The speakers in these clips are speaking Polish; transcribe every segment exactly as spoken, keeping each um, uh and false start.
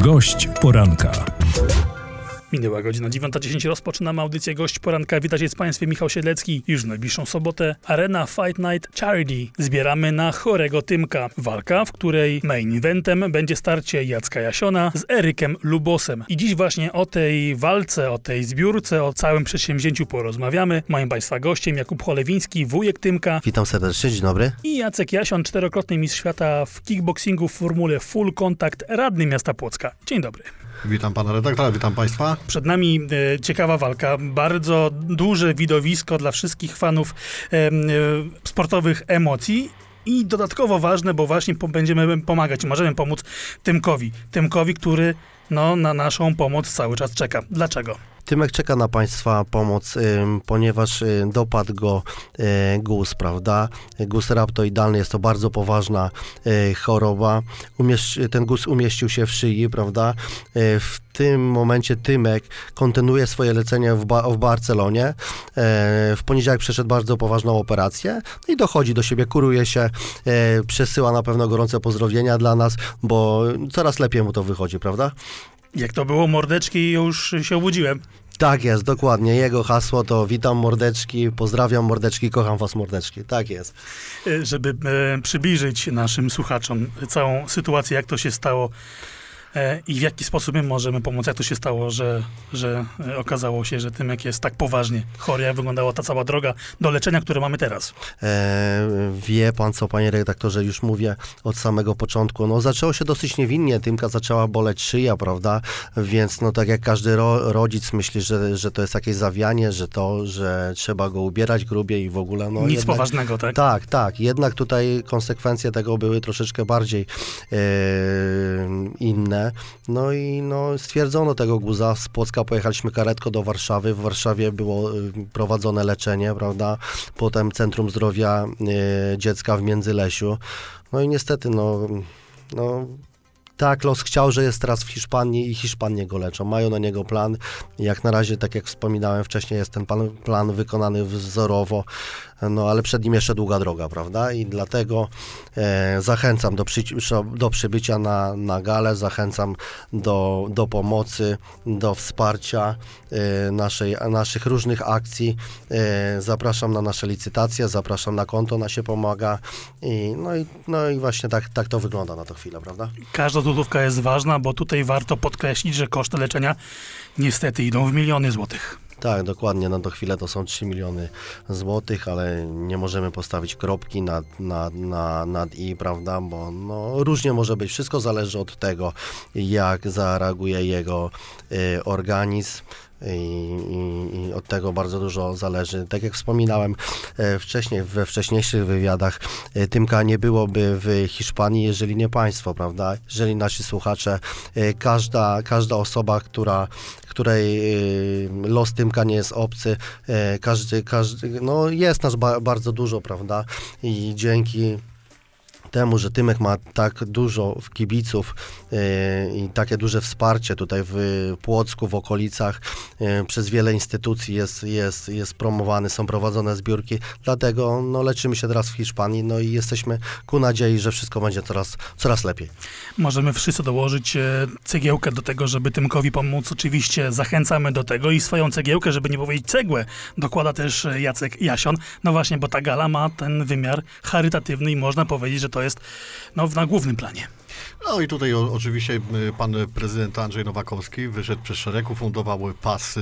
Gość poranka. Minęła godzina dziewiąta dziesięć, rozpoczynamy audycję Gość Poranka. Witajcie z Państwem, Michał Siedlecki. Już w najbliższą sobotę Arena Fight Night Charity. Zbieramy na chorego Tymka. Walka, w której main eventem będzie starcie Jacka Jasiona z Erykiem Lubosem. I dziś właśnie o tej walce, o tej zbiórce, o całym przedsięwzięciu porozmawiamy. Moim Państwa gościem Jakub Cholewiński, wujek Tymka. Witam serdecznie, dzień dobry. I Jacek Jasion, czterokrotny mistrz świata w kickboxingu w formule Full Contact, radny miasta Płocka. Dzień dobry. Witam pana redaktora, witam państwa. Przed nami e, ciekawa walka, bardzo duże widowisko dla wszystkich fanów e, e, sportowych emocji i dodatkowo ważne, bo właśnie po, będziemy pomagać, możemy pomóc Tymkowi. Tymkowi, który no, na naszą pomoc cały czas czeka. Dlaczego? Tymek czeka na państwa pomoc, ym, ponieważ y, dopadł go y, guz, prawda? Guz raptoidalny, jest to bardzo poważna y, choroba. Umiesz, ten guz umieścił się w szyi, prawda? Y, w tym momencie Tymek kontynuuje swoje leczenie w, ba- w Barcelonie. Y, w poniedziałek przeszedł bardzo poważną operację no i dochodzi do siebie, kuruje się, y, przesyła na pewno gorące pozdrowienia dla nas, bo coraz lepiej mu to wychodzi, prawda? Jak to było, mordeczki, już się obudziłem. Tak jest, dokładnie. Jego hasło to witam mordeczki, pozdrawiam mordeczki, kocham was mordeczki. Tak jest. Żeby e, przybliżyć naszym słuchaczom całą sytuację, jak to się stało e, i w jaki sposób my możemy pomóc, jak to się stało, że, że e, okazało się, że Tymek jest tak poważnie chory, jak wyglądała ta cała droga do leczenia, które mamy teraz. E, wie pan co, panie redaktorze, już mówię od samego początku. No zaczęło się dosyć niewinnie, Tymka zaczęła boleć szyja, prawda? Więc no tak jak każdy ro, rodzic myśli, że, że to jest jakieś zawianie, że to, że trzeba go ubierać grubiej i w ogóle. No, Nic jednak, poważnego, tak? Tak, tak. Jednak tutaj konsekwencje tego były troszeczkę bardziej e, inne. No i no, stwierdzono tego guza. Z Płocka pojechaliśmy karetką do Warszawy. W Warszawie było y, prowadzone leczenie, prawda? Potem Centrum Zdrowia y, Dziecka w Międzylesiu. No i niestety, no, no tak los chciał, że jest teraz w Hiszpanii i Hiszpanie go leczą. Mają na niego plan. Jak na razie, tak jak wspominałem wcześniej, jest ten plan, plan wykonany wzorowo, no ale przed nim jeszcze długa droga, prawda? I dlatego e, zachęcam do, przy, do przybycia na, na galę, zachęcam do, do pomocy, do wsparcia e, naszej, naszych różnych akcji. E, zapraszam na nasze licytacje, zapraszam na konto, na się pomaga. I, no, i, no i właśnie tak, tak to wygląda na tę chwilę, prawda? Każda złotówka jest ważna, bo tutaj warto podkreślić, że koszty leczenia niestety idą w miliony złotych. Tak, dokładnie, na tą chwilę to są trzy miliony złotych, ale nie możemy postawić kropki nad, nad, nad, nad i, prawda, bo no, różnie może być. Wszystko zależy od tego, jak zareaguje jego y, organizm. I, i, I od tego bardzo dużo zależy. Tak jak wspominałem e, wcześniej, we wcześniejszych wywiadach, e, Tymka nie byłoby w Hiszpanii, jeżeli nie państwo, prawda? Jeżeli nasi słuchacze, e, każda, każda osoba, która, której e, los Tymka nie jest obcy, e, każdy, każdy, no jest nas ba, bardzo dużo, prawda? I dzięki temu, że Tymek ma tak dużo kibiców yy, i takie duże wsparcie tutaj w Płocku, w okolicach, yy, przez wiele instytucji jest, jest, jest promowany, są prowadzone zbiórki, dlatego no, leczymy się teraz w Hiszpanii, no i jesteśmy ku nadziei, że wszystko będzie coraz, coraz lepiej. Możemy wszyscy dołożyć e, cegiełkę do tego, żeby Tymkowi pomóc. Oczywiście zachęcamy do tego i swoją cegiełkę, żeby nie powiedzieć cegłę, dokłada też Jacek Jasion. No właśnie, bo ta gala ma ten wymiar charytatywny i można powiedzieć, że to jest no, na głównym planie. No i tutaj o, oczywiście pan prezydent Andrzej Nowakowski wyszedł przez szereg, ufundował pas y,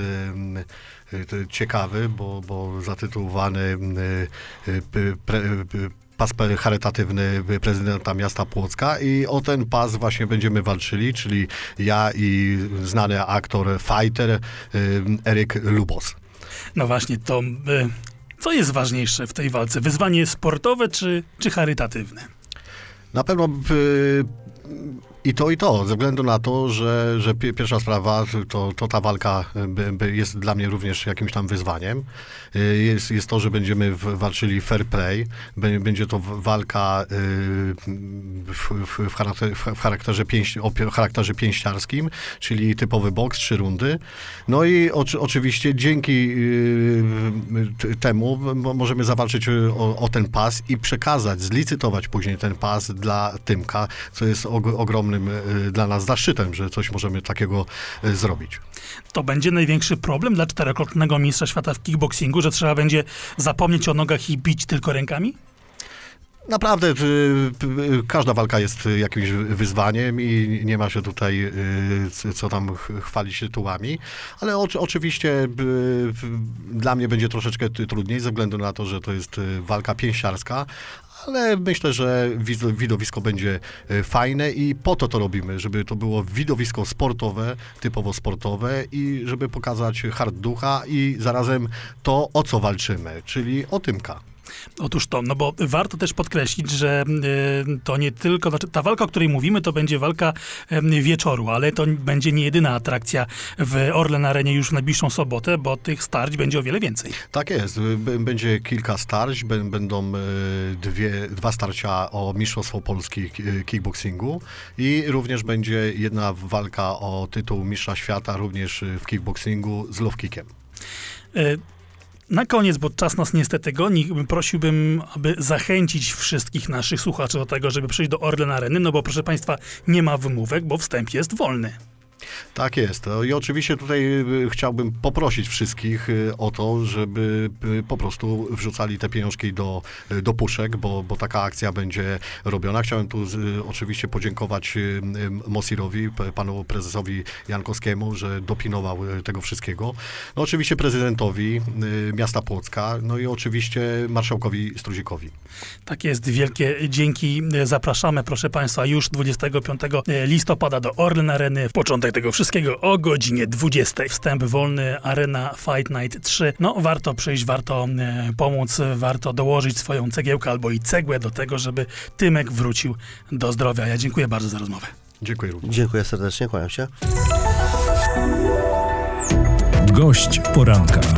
y, ciekawy, bo, bo zatytułowany y, y, pre, y, pas charytatywny prezydenta miasta Płocka i o ten pas właśnie będziemy walczyli, czyli ja i znany aktor, fighter y, Eryk Lubos. No właśnie, to y, co jest ważniejsze w tej walce? Wyzwanie sportowe czy, czy charytatywne? Na pewno y, i to, i to, ze względu na to, że, że pierwsza sprawa, to, to ta walka jest dla mnie również jakimś tam wyzwaniem. Jest, jest to, że będziemy walczyli fair play, będzie to walka w, w, w, charakterze, w, charakterze pięść, o charakterze pięściarskim, czyli typowy boks, trzy rundy. No i oczy, oczywiście dzięki temu możemy zawalczyć o, o ten pas i przekazać, zlicytować później ten pas dla Tymka, co jest og- ogromny ogromnym y, dla nas zaszczytem, że coś możemy takiego y, zrobić. To będzie największy problem dla czterokrotnego mistrza świata w kickboxingu, że trzeba będzie zapomnieć o nogach i bić tylko rękami? Naprawdę y, y, każda walka jest jakimś wyzwaniem i nie ma się tutaj y, co tam ch- chwalić tytułami, ale o, oczywiście y, y, dla mnie będzie troszeczkę t- trudniej ze względu na to, że to jest y, walka pięściarska, ale myślę, że wiz- widowisko będzie y, fajne i po to to robimy, żeby to było widowisko sportowe, typowo sportowe i żeby pokazać hard ducha i zarazem to, o co walczymy, czyli o Tymka. Otóż to, no bo warto też podkreślić, że y, to nie tylko, znaczy ta walka, o której mówimy, to będzie walka y, wieczoru, ale to będzie nie jedyna atrakcja w Orlen Arenie już w najbliższą sobotę, bo tych starć będzie o wiele więcej. Tak jest. B- Będzie kilka starć, b- będą e, dwie, dwa starcia o Mistrzostwo Polski k- kickboxingu i również będzie jedna walka o tytuł Mistrza Świata również w kickboxingu z low kickiem. Y, Na koniec, bo czas nas niestety goni, prosiłbym, aby zachęcić wszystkich naszych słuchaczy do tego, żeby przyjść do Orlen Areny, no bo proszę Państwa, nie ma wymówek, bo wstęp jest wolny. Tak jest. I oczywiście tutaj y, chciałbym poprosić wszystkich y, o to, żeby y, po prostu wrzucali te pieniążki do, y, do puszek, bo, bo taka akcja będzie robiona. Chciałem tu z, y, oczywiście podziękować y, y, Mosirowi, p- panu prezesowi Jankowskiemu, że dopilnował y, tego wszystkiego. No oczywiście prezydentowi y, miasta Płocka, no i oczywiście marszałkowi Struzikowi. Tak jest, wielkie dzięki. Zapraszamy, proszę Państwa, już dwudziestego piątego listopada do Orlen Areny. W początek tego wszystkiego o godzinie dwudziestej. Wstęp wolny, Arena Fight Night trzy. No, warto przyjść, warto e, pomóc, warto dołożyć swoją cegiełkę albo i cegłę do tego, żeby Tymek wrócił do zdrowia. Ja dziękuję bardzo za rozmowę. Dziękuję również. Dziękuję serdecznie, kłaniam się. Gość poranka.